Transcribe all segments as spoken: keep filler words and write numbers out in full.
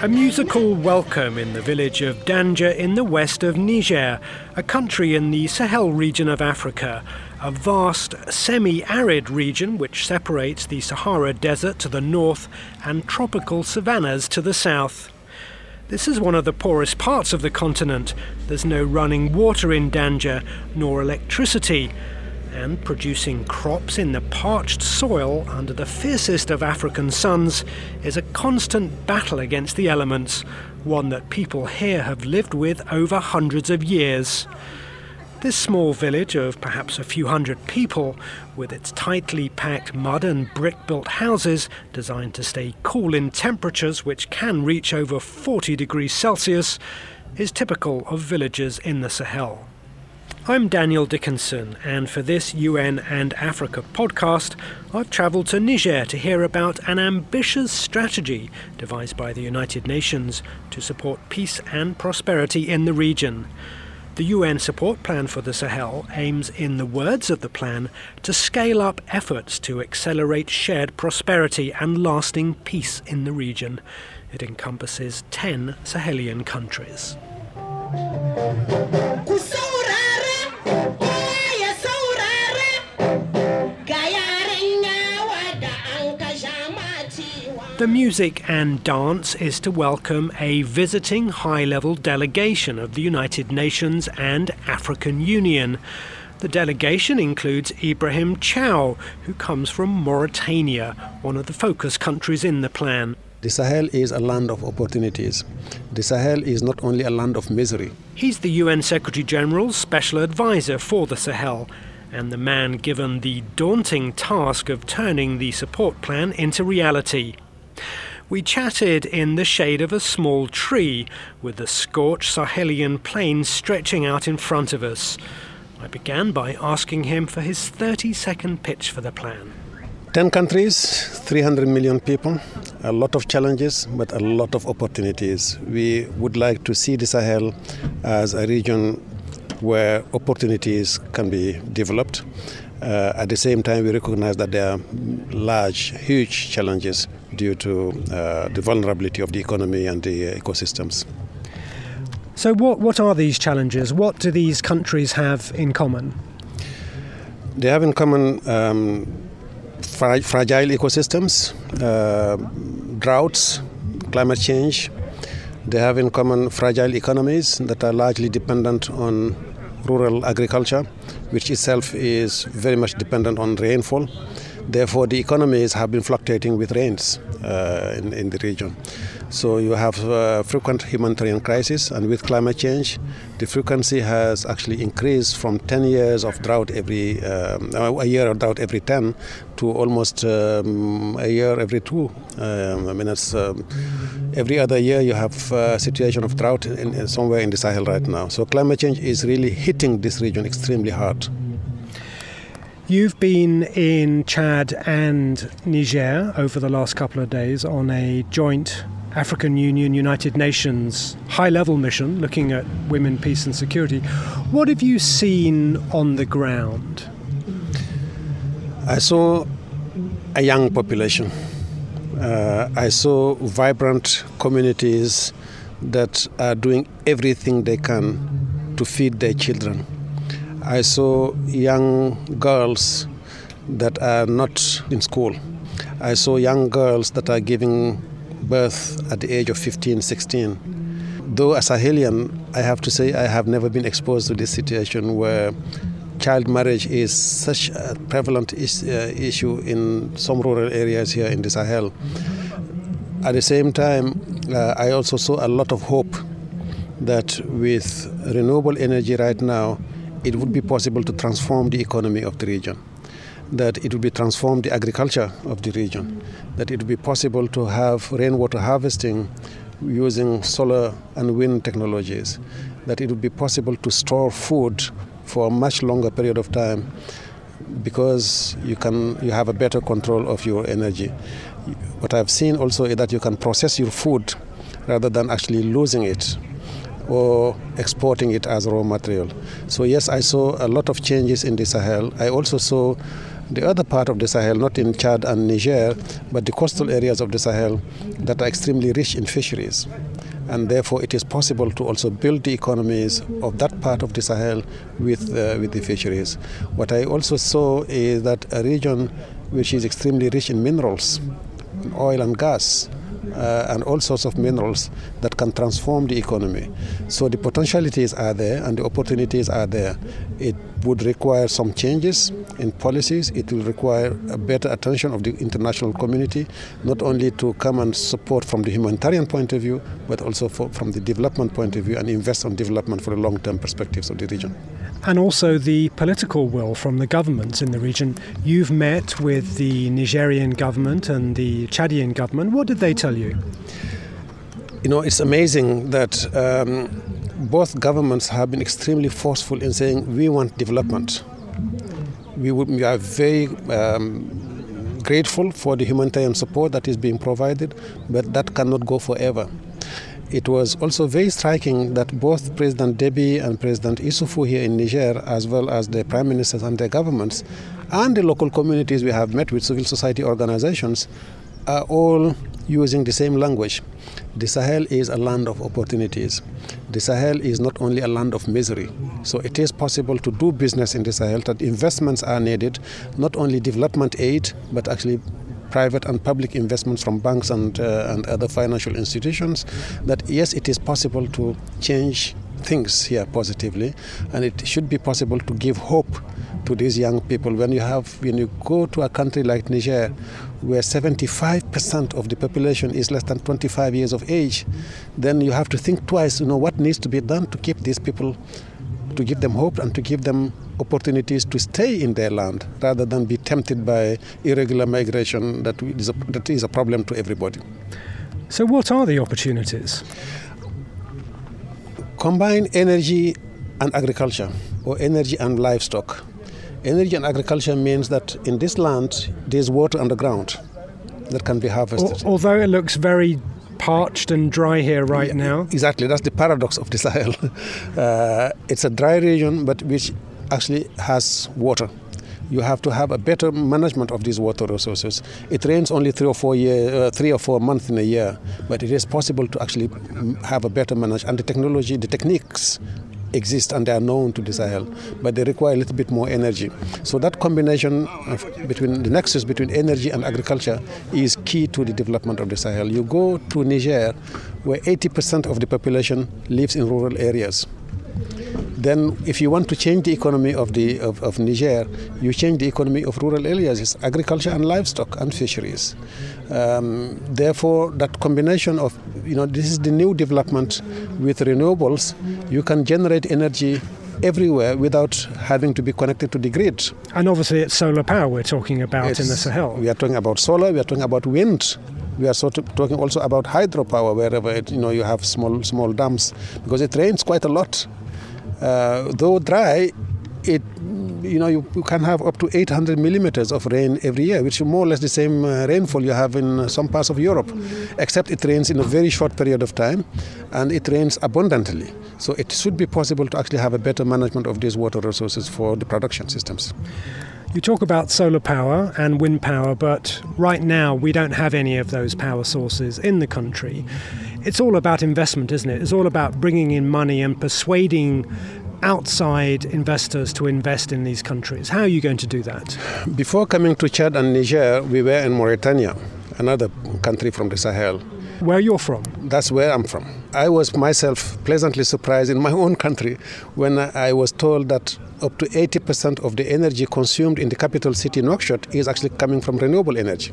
A musical welcome in the village of Danja in the west of Niger, a country in the Sahel region of Africa, a vast semi-arid region which separates the Sahara Desert to the north and tropical savannas to the south. This is one of the poorest parts of the continent. There's no running water in Danja, nor electricity, and producing crops in the parched soil under the fiercest of African suns is a constant battle against the elements, one that people here have lived with over hundreds of years. This small village of perhaps a few hundred people, with its tightly packed mud and brick-built houses designed to stay cool in temperatures which can reach over forty degrees Celsius, is typical of villages in the Sahel. I'm Daniel Dickinson, and for this U N and Africa podcast, I've travelled to Niger to hear about an ambitious strategy devised by the United Nations to support peace and prosperity in the region. The U N support plan for the Sahel aims, in the words of the plan, to scale up efforts to accelerate shared prosperity and lasting peace in the region. It encompasses ten Sahelian countries. The music and dance is to welcome a visiting high-level delegation of the United Nations and African Union. The delegation includes Ibrahim Chow, who comes from Mauritania, one of the focus countries in the plan. The Sahel is a land of opportunities. The Sahel is not only a land of misery. He's the U N Secretary-General's special advisor for the Sahel, and the man given the daunting task of turning the support plan into reality. We chatted in the shade of a small tree, with the scorched Sahelian plain stretching out in front of us. I began by asking him for his thirty-second pitch for the plan. Ten countries, three hundred million people, a lot of challenges, but a lot of opportunities. We would like to see the Sahel as a region where opportunities can be developed. Uh, at the same time, we recognize that there are large, huge challenges due to uh, the vulnerability of the economy and the ecosystems. So what, what are these challenges? What do these countries have in common? They have in common um, fra- fragile ecosystems, uh, droughts, climate change. They have in common fragile economies that are largely dependent on rural agriculture, which itself is very much dependent on rainfall. Therefore, the economies have been fluctuating with rains uh, in, in the region. So you have uh, frequent humanitarian crisis, and with climate change, the frequency has actually increased from ten years of drought every, um, a year of drought every ten to almost um, a year every two. Um, I mean, it's, um, every other year you have a situation of drought in, in somewhere in the Sahel right now. So climate change is really hitting this region extremely hard. You've been in Chad and Niger over the last couple of days on a joint African Union, United Nations high-level mission looking at women, peace and security. What have you seen on the ground? I saw a young population. Uh, I saw vibrant communities that are doing everything they can to feed their children. I saw young girls that are not in school. I saw young girls that are giving birth at the age of fifteen, sixteen. Though a Sahelian, I have to say I have never been exposed to this situation where child marriage is such a prevalent is, uh, issue in some rural areas here in the Sahel. At the same time, uh, I also saw a lot of hope that with renewable energy right now, it would be possible to transform the economy of the region, that it would be transform the agriculture of the region, that it would be possible to have rainwater harvesting using solar and wind technologies, that it would be possible to store food for a much longer period of time because you can you have a better control of your energy. What I've seen also is that you can process your food rather than actually losing it or exporting it as raw material. So yes, I saw a lot of changes in the Sahel. I also saw the other part of the Sahel, not in Chad and Niger, but the coastal areas of the Sahel that are extremely rich in fisheries. And therefore it is possible to also build the economies of that part of the Sahel with, uh, with the fisheries. What I also saw is that a region which is extremely rich in minerals, oil and gas, Uh, and all sorts of minerals that can transform the economy. So the potentialities are there and the opportunities are there. It would require some changes in policies. It will require a better attention of the international community, not only to come and support from the humanitarian point of view, but also for, from the development point of view and invest on development for the long-term perspectives of the region. And also the political will from the governments in the region. You've met with the Nigerian government and the Chadian government. What did they tell you? You know, it's amazing that um, both governments have been extremely forceful in saying we want development. We, would, we are very um, grateful for the humanitarian support that is being provided, but that cannot go forever. It was also very striking that both President Deby and President Issoufou here in Niger, as well as the prime ministers and their governments, and the local communities we have met with, civil society organizations, are all using the same language. The Sahel is a land of opportunities. The Sahel is not only a land of misery. So it is possible to do business in the Sahel, that investments are needed, not only development aid, but actually private and public investments from banks and, uh, and other financial institutions, that yes, it is possible to change things here positively, and it should be possible to give hope to these young people. When you have, when you go to a country like Niger, where seventy-five percent of the population is less than twenty-five years of age, then you have to think twice, you know, what needs to be done to keep these people, to give them hope and to give them opportunities to stay in their land rather than be tempted by irregular migration that is a, that is a problem to everybody. So what are the opportunities? Combine energy and agriculture, or energy and livestock. Energy and agriculture means that in this land there's water underground that can be harvested. Although it looks very parched and dry here right yeah, now. Exactly, that's the paradox of the Sahel. Uh, it's a dry region, but which actually has water. You have to have a better management of these water resources. It rains only three or four year, uh, three or four months in a year, but it is possible to actually have a better management. And the technology, the techniques exist and they are known to the Sahel, but they require a little bit more energy. So that combination of between the nexus between energy and agriculture is key to the development of the Sahel. You go to Niger, where eighty percent of the population lives in rural areas. Then if you want to change the economy of the of, of Niger, you change the economy of rural areas. It's agriculture and livestock and fisheries. Um, therefore, that combination of, you know, this is the new development with renewables. You can generate energy everywhere without having to be connected to the grid. And obviously it's solar power we're talking about it's, in the Sahel. We are talking about solar, we are talking about wind. We are sort of talking also about hydropower wherever it, you know, you have small small dams, because it rains quite a lot. Uh, though dry, it you know you, you can have up to eight hundred millimeters of rain every year, which is more or less the same uh, rainfall you have in some parts of Europe, except it rains in a very short period of time, and it rains abundantly. So it should be possible to actually have a better management of these water resources for the production systems. You talk about solar power and wind power, but right now we don't have any of those power sources in the country. It's all about investment, isn't it? It's all about bringing in money and persuading outside investors to invest in these countries. How are you going to do that? Before coming to Chad and Niger, we were in Mauritania, another country from the Sahel. Where you're from? That's where I'm from. I was myself pleasantly surprised in my own country when I was told that up to eighty percent of the energy consumed in the capital city, Nouakchott, is actually coming from renewable energy.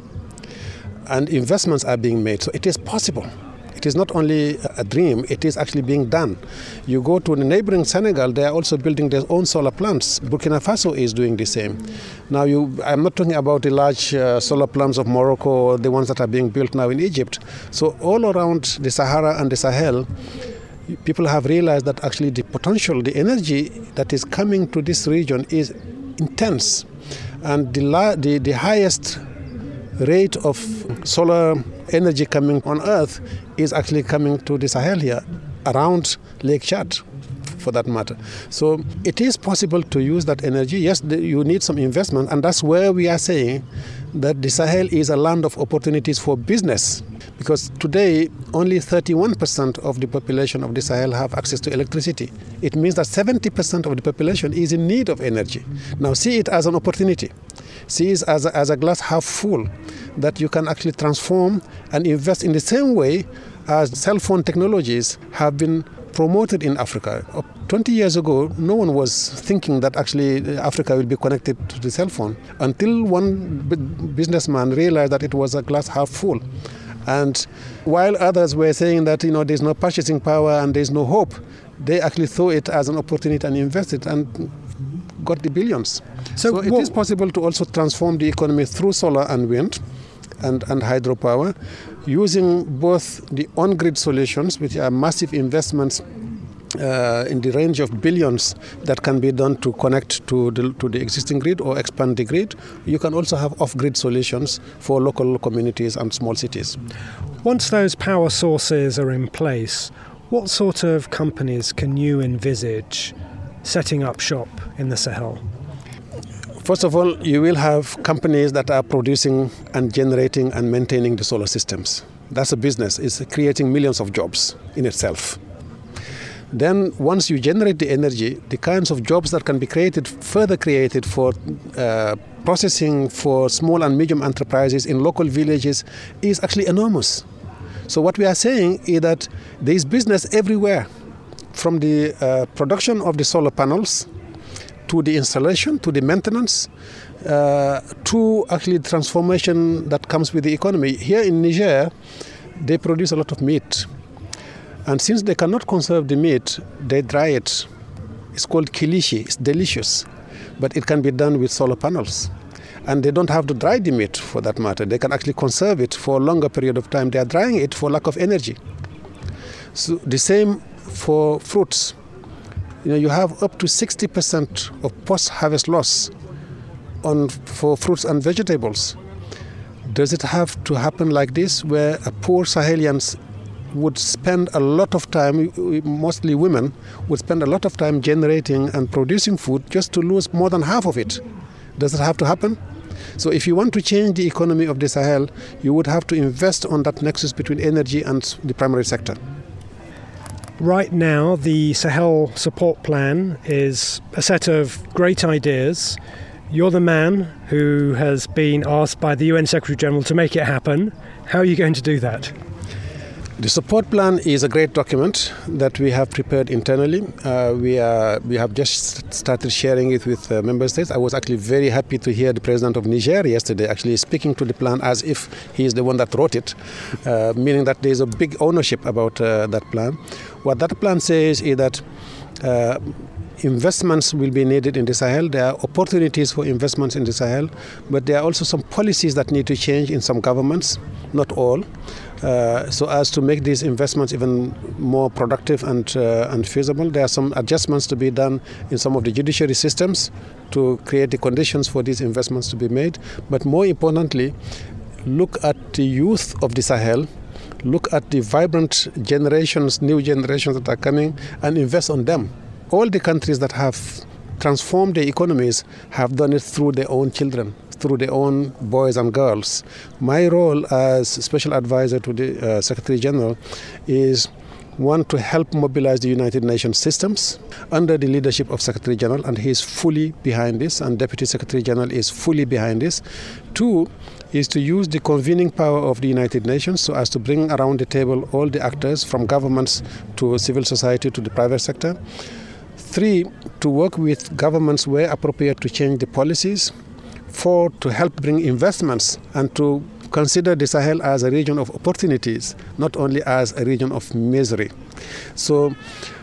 And investments are being made, so it is possible. It is not only a dream, it is actually being done. You go to the neighboring Senegal, they are also building their own solar plants. Burkina Faso is doing the same. Now, you, I'm not talking about the large uh, solar plants of Morocco or the ones that are being built now in Egypt. So all around the Sahara and the Sahel, people have realized that actually the potential, the energy that is coming to this region is intense. And the, la- the, the highest rate of solar energy coming on Earth is actually coming to the Sahel here, around Lake Chad. for that matter. So it is possible to use that energy. Yes, the, you need some investment, and that's where we are saying that the Sahel is a land of opportunities for business. Because today, only thirty-one percent of the population of the Sahel have access to electricity. It means that seventy percent of the population is in need of energy. Now see it as an opportunity. See it as a, as a glass half full, that you can actually transform and invest in the same way as cell phone technologies have been promoted in Africa. twenty years ago, no one was thinking that actually Africa will be connected to the cell phone until one b- businessman realized that it was a glass half full. And while others were saying that, you know, there's no purchasing power and there's no hope, they actually saw it as an opportunity and invested and got the billions. So, so it what, is possible to also transform the economy through solar and wind and, and hydropower, using both the on-grid solutions, which are massive investments uh, in the range of billions that can be done to connect to the, to the existing grid or expand the grid. You can also have off-grid solutions for local communities and small cities. Once those power sources are in place, what sort of companies can you envisage setting up shop in the Sahel? First of all, you will have companies that are producing and generating and maintaining the solar systems. That's a business. It's creating millions of jobs in itself. Then once you generate the energy, the kinds of jobs that can be created, further created for uh, processing for small and medium enterprises in local villages is actually enormous. So what we are saying is that there is business everywhere, from the uh, production of the solar panels to the installation, to the maintenance, uh, to actually the transformation that comes with the economy. Here in Niger, they produce a lot of meat. And since they cannot conserve the meat, they dry it. It's called kilishi. It's delicious. But it can be done with solar panels. And they don't have to dry the meat for that matter. They can actually conserve it for a longer period of time. They are drying it for lack of energy. So the same for fruits. You know, you have up to sixty percent of post-harvest loss on for fruits and vegetables. Does it have to happen like this, where a poor Sahelians would spend a lot of time, mostly women, would spend a lot of time generating and producing food just to lose more than half of it? Does it have to happen? So if you want to change the economy of the Sahel, you would have to invest on that nexus between energy and the primary sector. Right now, the Sahel Support Plan is a set of great ideas. You're the man who has been asked by the U N Secretary General to make it happen. How are you going to do that? The support plan is a great document that we have prepared internally. Uh, we are, we have just started sharing it with uh, member states. I was actually very happy to hear the president of Niger yesterday actually speaking to the plan as if he is the one that wrote it, uh, meaning that there is a big ownership about uh, that plan. What that plan says is that uh, investments will be needed in the Sahel. There are opportunities for investments in the Sahel, but there are also some policies that need to change in some governments, not all. Uh, so as to make these investments even more productive and uh, and feasible. There are some adjustments to be done in some of the judiciary systems to create the conditions for these investments to be made. But more importantly, look at the youth of the Sahel, look at the vibrant generations, new generations that are coming, and invest on them. All the countries that have transformed their economies have done it through their own children, through their own boys and girls. My role as special advisor to the uh, Secretary General is one, to help mobilize the United Nations systems under the leadership of Secretary General, and he is fully behind this, and Deputy Secretary General is fully behind this. Two, is to use the convening power of the United Nations so as to bring around the table all the actors, from governments to civil society to the private sector. Three, to work with governments where appropriate to change the policies. Four, to help bring investments and to consider the Sahel as a region of opportunities, not only as a region of misery. So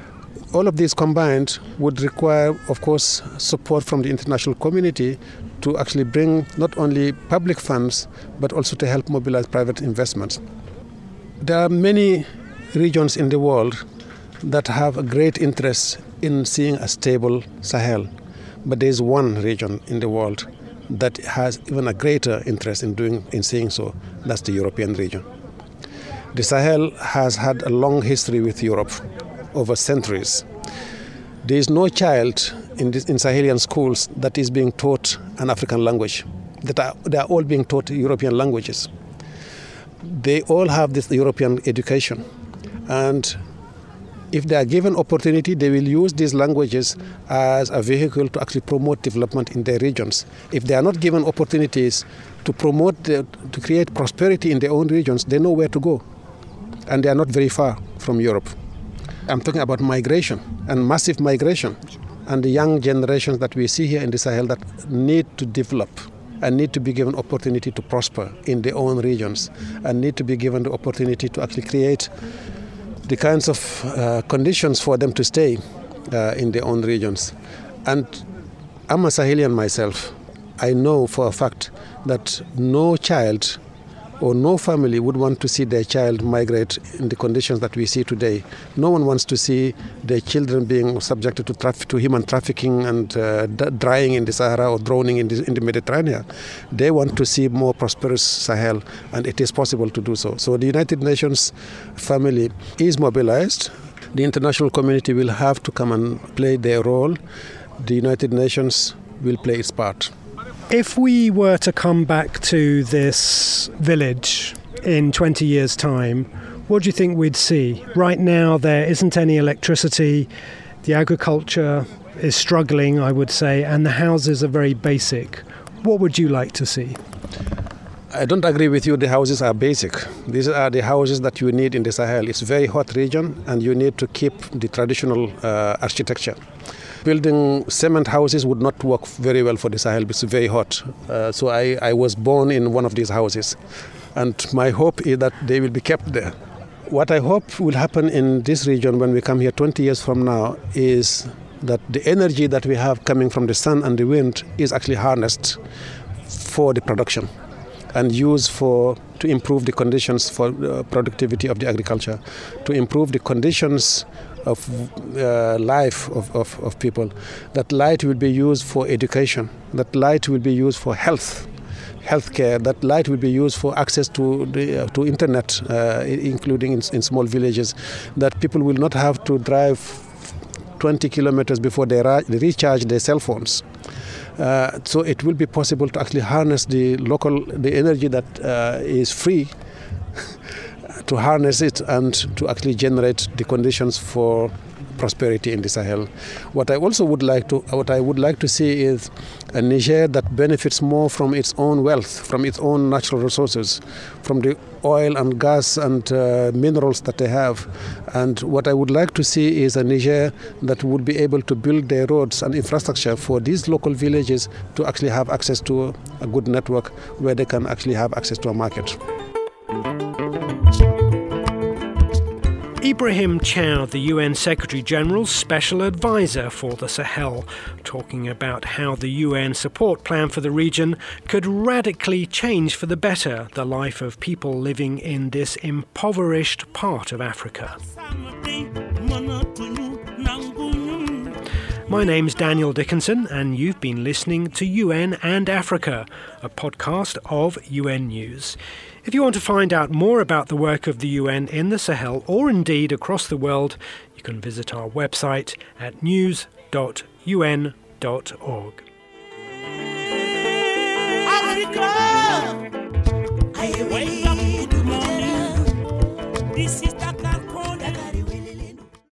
all of these combined would require, of course, support from the international community to actually bring not only public funds, but also to help mobilize private investments. There are many regions in the world that have a great interest in seeing a stable Sahel, but there is one region in the world that has even a greater interest in doing in seeing so. That's the European region. The Sahel has had a long history with Europe over centuries. There is no child in, this, in Sahelian schools that is being taught an African language. That are, they are all being taught European languages. They all have this European education. And if they are given opportunity, they will use these languages as a vehicle to actually promote development in their regions. If they are not given opportunities to promote, the, to create prosperity in their own regions, they know where to go. And they are not very far from Europe. I'm talking about migration and massive migration. And the young generations that we see here in the Sahel that need to develop and need to be given opportunity to prosper in their own regions and need to be given the opportunity to actually create the kinds of uh, conditions for them to stay uh, in their own regions. And I'm a Sahelian myself. I know for a fact that no child or no family would want to see their child migrate in the conditions that we see today. No one wants to see their children being subjected to, traf- to human trafficking and uh, d- drying in the Sahara or drowning in the, in the Mediterranean. They want to see more prosperous Sahel, and it is possible to do so. So the United Nations family is mobilized. The international community will have to come and play their role. The United Nations will play its part. If we were to come back to this village in twenty years' time, what do you think we'd see? Right now there isn't any electricity, the agriculture is struggling, I would say, and the houses are very basic. What would you like to see? I don't agree with you, the houses are basic. These are the houses that you need in the Sahel. It's a very hot region and you need to keep the traditional uh, architecture. Building cement houses would not work very well for the Sahel. It's very hot. Uh, so I, I was born in one of these houses. And my hope is that they will be kept there. What I hope will happen in this region when we come here twenty years from now is that the energy that we have coming from the sun and the wind is actually harnessed for the production and used for to improve the conditions for uh, productivity of the agriculture, to improve the conditions of uh, life of, of, of people. That light will be used for education, that light will be used for health, healthcare, that light will be used for access to the uh, to internet, uh, including in, in small villages, that people will not have to drive twenty kilometers before they, ra- they recharge their cell phones. Uh, so it will be possible to actually harness the local, the energy that uh, is free, to harness it and to actually generate the conditions for prosperity in the Sahel. What I also would like to, what I would like to see is a Niger that benefits more from its own wealth, from its own natural resources, from the oil and gas and uh, minerals that they have. And what I would like to see is a Niger that would be able to build their roads and infrastructure for these local villages to actually have access to a good network where they can actually have access to a market. Ibrahim Chow, the U N Secretary-General's Special Advisor for the Sahel, talking about how the U N support plan for the region could radically change for the better the life of people living in this impoverished part of Africa. My name's Daniel Dickinson, and you've been listening to U N and Africa, a podcast of U N News. If you want to find out more about the work of the U N in the Sahel, or indeed across the world, you can visit our website at news dot u n dot org. Africa, I wake up, good morning. This is